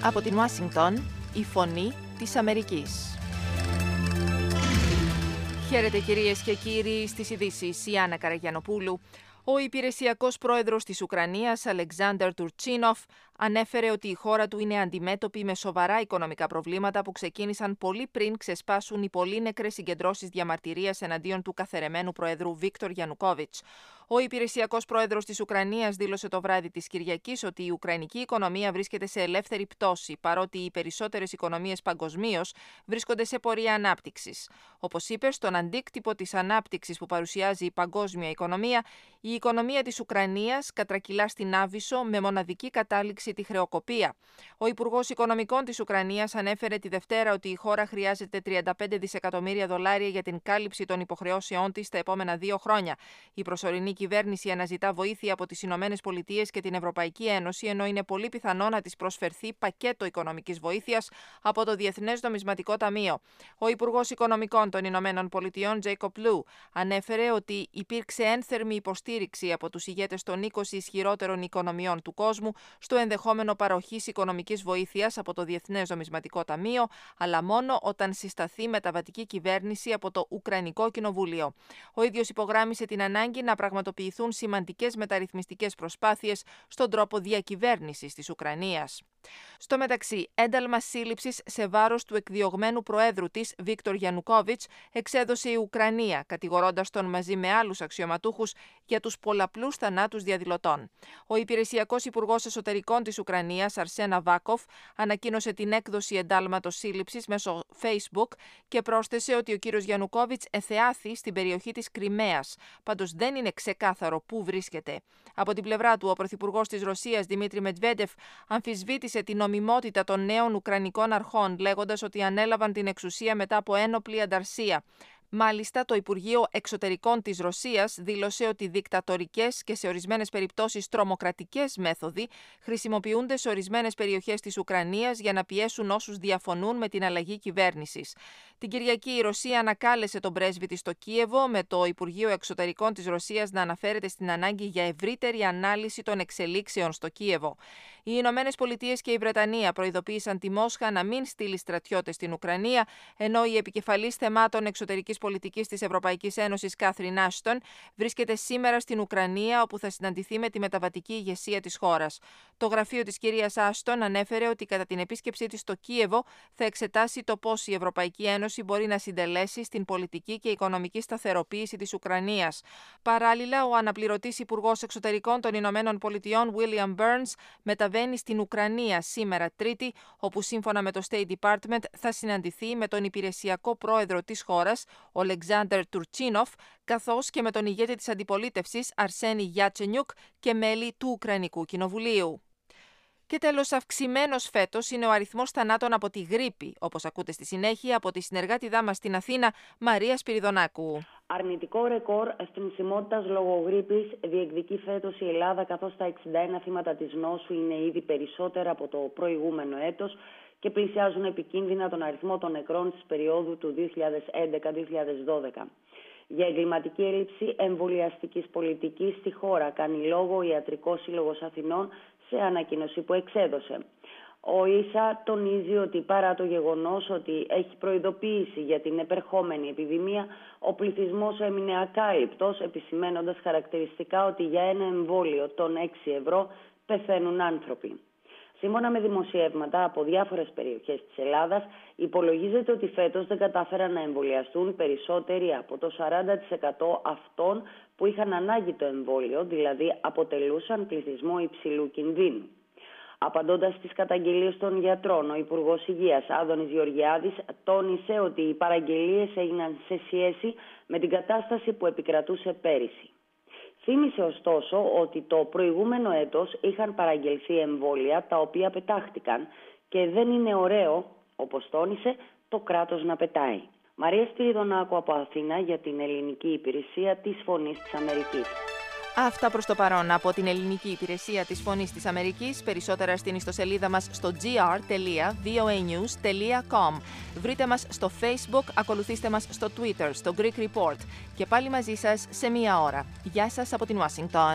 Από την Ουάσιγκτον, η φωνή της Αμερικής. Χαίρετε κυρίες και κύριοι, στις ειδήσεις η Άννα Καραγιανοπούλου. Ο υπηρεσιακός πρόεδρος της Ουκρανίας, Αλεξάνδερ Τουρτσίνοφ, ανέφερε ότι η χώρα του είναι αντιμέτωπη με σοβαρά οικονομικά προβλήματα που ξεκίνησαν πολύ πριν ξεσπάσουν οι πολύ νεκρές συγκεντρώσεις διαμαρτυρίας εναντίον του καθερεμένου προέδρου Βίκτορ Γιαννουκόβιτς. Ο υπηρεσιακός πρόεδρος της Ουκρανίας δήλωσε το βράδυ της Κυριακής ότι η ουκρανική οικονομία βρίσκεται σε ελεύθερη πτώση, παρότι οι περισσότερες οικονομίες παγκοσμίως βρίσκονται σε πορεία ανάπτυξης. Όπως είπε, στον αντίκτυπο της ανάπτυξης που παρουσιάζει η παγκόσμια οικονομία, η οικονομία της Ουκρανίας κατρακυλά στην άβυσσο με μοναδική κατάληξη τη χρεοκοπία. Ο Υπουργός Οικονομικών της Ουκρανίας ανέφερε τη Δευτέρα ότι η χώρα χρειάζεται $35 δισεκατομμύρια για την κάλυψη των υποχρεώσεών της τα επόμενα 2 χρόνια. Η προσωρινή κυβέρνηση αναζητά βοήθεια από τις Ηνωμένες Πολιτείες και την Ευρωπαϊκή Ένωση, ενώ είναι πολύ πιθανό να της προσφερθεί πακέτο οικονομικής βοήθειας από το Διεθνές Νομισματικό Ταμείο. Ο Υπουργός Οικονομικών των Ηνωμένων Πολιτειών, Τζέικοπ Λου, ανέφερε ότι υπήρξε ένθερμη υποστήριξη από τους ηγέτες των 20 ισχυρότερων οικονομιών του κόσμου στο ενδεχόμενο παροχής οικονομικής βοήθειας από το Διεθνές Νομισματικό Ταμείο, αλλά μόνο όταν συσταθεί μεταβατική κυβέρνηση από το Ουκρανικό Κοινοβούλιο. Ο ίδιος υπογράμμισε την ανάγκη να πραγματοποιηθούν σημαντικές μεταρρυθμιστικές προσπάθειες στον τρόπο διακυβέρνησης της Ουκρανίας. Στο μεταξύ, ένταλμα σύλληψης σε βάρος του εκδιωγμένου προέδρου της, Βίκτορ Γιαννουκόβιτς, εξέδωσε η Ουκρανία, κατηγορώντας τον μαζί με άλλους αξιωματούχους για τους πολλαπλούς θανάτους διαδηλωτών. Ο υπηρεσιακός υπουργός εσωτερικών της Ουκρανίας, Αρσέν Αβάκοφ, ανακοίνωσε την έκδοση εντάλματος σύλληψης μέσω Facebook και πρόσθεσε ότι ο κύριος Γιαννουκόβιτς εθεάθη στην περιοχή της Κριμαίας. Πάντως δεν είναι ξεκάθαρο πού βρίσκεται. Από την πλευρά του, ο πρωθυπουργός της Ρωσίας, Δημήτρη Μετβέντεφ, αμφισβήτησε την νομιμότητα των νέων Ουκρανικών αρχών, λέγοντας ότι ανέλαβαν την εξουσία μετά από ένοπλη ανταρσία. Μάλιστα, το Υπουργείο Εξωτερικών της Ρωσίας δήλωσε ότι δικτατορικές και σε ορισμένες περιπτώσεις τρομοκρατικές μέθοδοι χρησιμοποιούνται σε ορισμένες περιοχές της Ουκρανίας για να πιέσουν όσους διαφωνούν με την αλλαγή κυβέρνησης. Την Κυριακή η Ρωσία ανακάλεσε τον πρέσβη της στο Κίεβο, με το Υπουργείο Εξωτερικών της Ρωσίας να αναφέρεται στην ανάγκη για ευρύτερη ανάλυση των εξελίξεων στο Κίεβο. Οι Ηνωμένες Πολιτείες και η Βρετανία προειδοποίησαν τη Μόσχα να μην στείλει στρατιώτες στην Ουκρανία, ενώ η επικεφαλής θεμάτων εξωτερικής πολιτικής της Ευρωπαϊκής Ένωσης, Κάθριν Άστον, βρίσκεται σήμερα στην Ουκρανία, όπου θα συναντηθεί με τη μεταβατική ηγεσία της χώρας. Το γραφείο της κυρίας Άστον ανέφερε ότι κατά την επίσκεψή της στο Κίεβο θα εξετάσει το πώς η Ευρωπαϊκή Ένωση μπορεί να συντελέσει στην πολιτική και οικονομική σταθεροποίηση της Ουκρανίας. Παράλληλα, ο αναπληρωτής Υπουργός Εξωτερικών των Ηνωμένων Πολιτειών, William Burns, μεταβαίνει στην Ουκρανία σήμερα Τρίτη, όπου σύμφωνα με το State Department θα συναντηθεί με τον υπηρεσιακό πρόεδρο της χώρας, ο Αλεξάνδερ Τουρτσίνοφ, καθώς και με τον ηγέτη της αντιπολίτευσης, Αρσένη Γιάτσενιουκ, και μέλη του Ουκρανικού Κοινοβουλίου. Και τέλος, αυξημένος φέτος είναι ο αριθμός θανάτων από τη γρίπη, όπως ακούτε στη συνέχεια από τη συνεργάτιδά μας στην Αθήνα, Μαρία Σπυριδονάκου. Αρνητικό ρεκόρ θνησιμότητας λόγω γρίπης διεκδικεί φέτος η Ελλάδα, καθώς τα 61 θύματα της νόσου είναι ήδη περισσότερα από το προηγούμενο έτος και πλησιάζουν επικίνδυνα τον αριθμό των νεκρών της περίοδου του 2011-2012. Για εγκληματική έλλειψη εμβολιαστικής πολιτικής στη χώρα κάνει λόγο ο Ιατρικός Σύλλογος Αθηνών σε ανακοίνωση που εξέδωσε. Ο ΙΣΑ τονίζει ότι παρά το γεγονός ότι έχει προειδοποιήσει για την επερχόμενη επιδημία, ο πληθυσμός έμεινε ακάλυπτος, επισημένοντας χαρακτηριστικά ότι για ένα εμβόλιο των 6 ευρώ πεθαίνουν άνθρωποι. Σύμφωνα με δημοσιεύματα από διάφορες περιοχές της Ελλάδας, υπολογίζεται ότι φέτος δεν κατάφεραν να εμβολιαστούν περισσότεροι από το 40% αυτών που είχαν ανάγκη το εμβόλιο, δηλαδή αποτελούσαν πληθυσμό υψηλού κινδύνου. Απαντώντας στις καταγγελίες των γιατρών, ο Υπουργός Υγείας Άδωνης Γεωργιάδης τόνισε ότι οι παραγγελίες έγιναν σε σχέση με την κατάσταση που επικρατούσε πέρυσι. Θύμισε ωστόσο ότι το προηγούμενο έτος είχαν παραγγελθεί εμβόλια τα οποία πετάχτηκαν και δεν είναι ωραίο, όπως τόνισε, το κράτος να πετάει. Μαρία Σπυριδονάκου από Αθήνα για την Ελληνική Υπηρεσία της Φωνής της Αμερικής. Αυτά προς το παρόν από την Ελληνική Υπηρεσία της Φωνής της Αμερικής. Περισσότερα στην ιστοσελίδα μας στο gr.voanews.com. Βρείτε μας στο Facebook, ακολουθήστε μας στο Twitter, στο Greek Report. Και πάλι μαζί σας σε μία ώρα. Γεια σας από την Ουάσιγκτον.